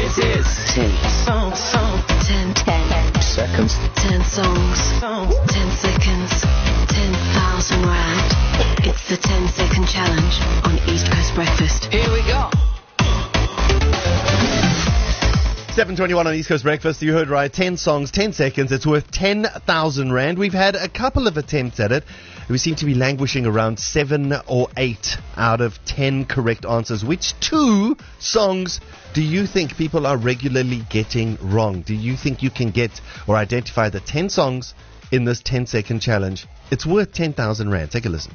This is 10 songs. 10 seconds. 10 songs. 10 seconds. 10,000 rand. It's the 10-second challenge on East Coast Breakfast. Here we go. 7:21 on East Coast Breakfast. You heard right. 10 songs, 10 seconds. It's worth 10,000 rand. We've had a couple of attempts at it. We seem to be languishing around 7 or 8 out of 10 correct answers. Which 2 songs do you think people are regularly getting wrong? Do you think you can get or identify the 10 songs in this 10-second challenge? It's worth 10,000 rand. Take a listen.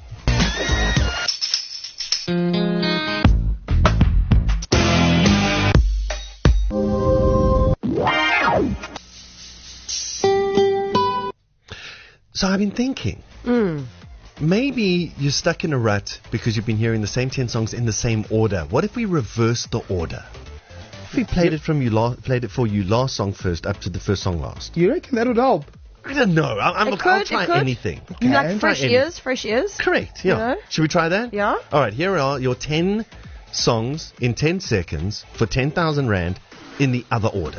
So I've been thinking, maybe you're stuck in a rut because you've been hearing the same 10 songs in the same order. What if we reversed the order? If we played it for you last song first up to the first song last. You reckon that would help? I don't know. I'll try anything. Like fresh ears? Correct, yeah. You know? Should we try that? Yeah. All right, here are your 10 songs in 10 seconds for 10,000 rand in the other order.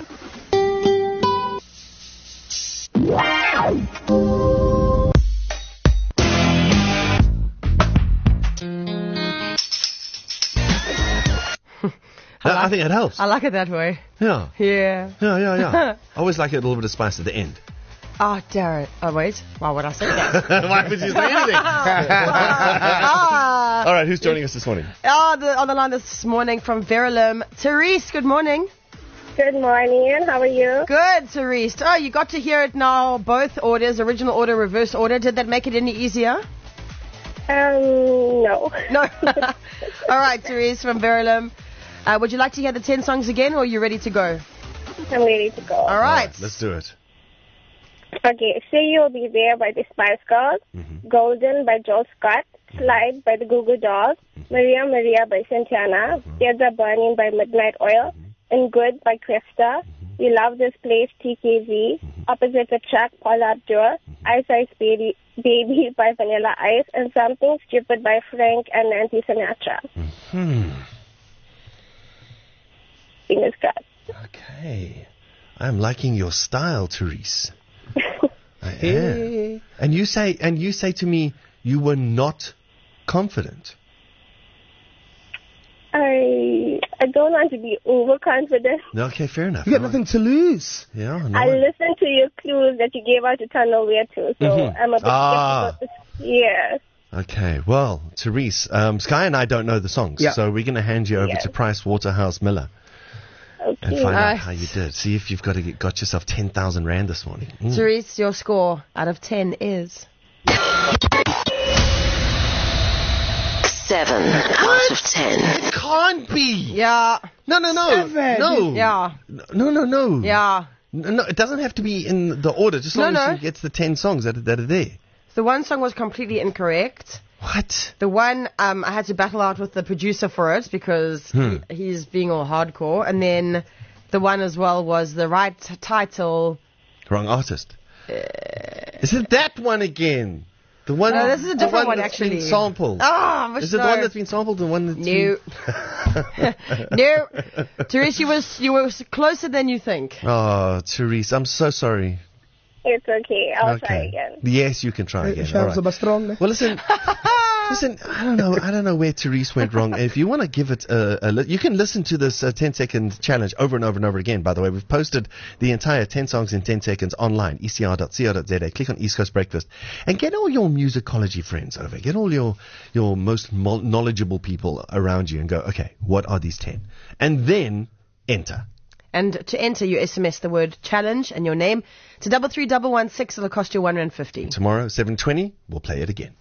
I think it helps. I like it that way. Yeah. Yeah. I always like a little bit of spice at the end. Oh, Darren. Oh, wait. Why would I say that? Why would you say anything? All right, who's joining us this morning? On the line this morning from Verulam, Therese, good morning. Good morning. How are you? Good, Therese. Oh, you got to hear it now, both orders, original order, reverse order. Did that make it any easier? No. No. All right, Therese from Verulam. Would you like to hear the 10 songs again, or are you ready to go? I'm ready to go. All right. Let's do it. Okay, Say You'll Be There by the Spice Girls, Golden by Joel Scott, Slide by the Goo Goo Dolls, Maria Maria by Santana, Tears Are Burning by Midnight Oil, and Good by Krista, We Love This Place, TKV, Opposite Attract, Paula Abdul, Ice Ice Baby by Vanilla Ice, and Something Stupid by Frank and Nancy Sinatra. Fingers crossed. Okay. I'm liking your style, Therese. I am. And you say to me you were not confident. I don't want to be overconfident. Okay, fair enough. You got nothing to lose. Yeah, no. I listened to your clues that you gave out to Tunnel Wear too, so I'm a bit skeptical. Yes. Okay, well, Therese, Sky and I don't know the songs, so we're going to hand you over to Price Waterhouse Miller. Okay. And find out how you did. See if you've got yourself 10,000 rand this morning. Therese, your score out of 10 is 7 out of 10. It can't be. Yeah. No. 7. No. Yeah. No. Yeah. No, it doesn't have to be in the order. Just as long as she gets the 10 songs that are there. The one song was completely incorrect. What? The one, I had to battle out with the producer for it because he's being all hardcore. And then the one as well was the right title. Wrong artist. Is it that one again? The one. No, this is a different one that's actually. Been sampled. Is it the one that's been sampled? The one that's No. Therese, you were closer than you think. Oh, Therese, I'm so sorry. It's okay. I'll try again. Yes, you can try again. All right. Well, listen, I don't know where Therese went wrong. If you want to give it you can listen to this 10-second challenge over and over and over again. By the way, we've posted the entire 10 songs in 10 seconds online, ecr.co.za. Click on East Coast Breakfast and get all your musicology friends over. Get all your most knowledgeable people around you and go, okay, what are these 10? And then enter. And to enter, you SMS the word challenge and your name to 33116. It'll cost you R1.50. Tomorrow, 7:20, we'll play it again.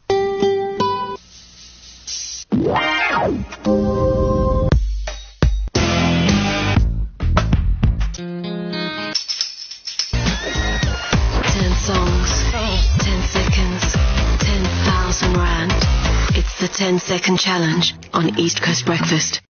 10 songs, 10 seconds, 10,000 rand. It's the 10-second challenge on East Coast Breakfast.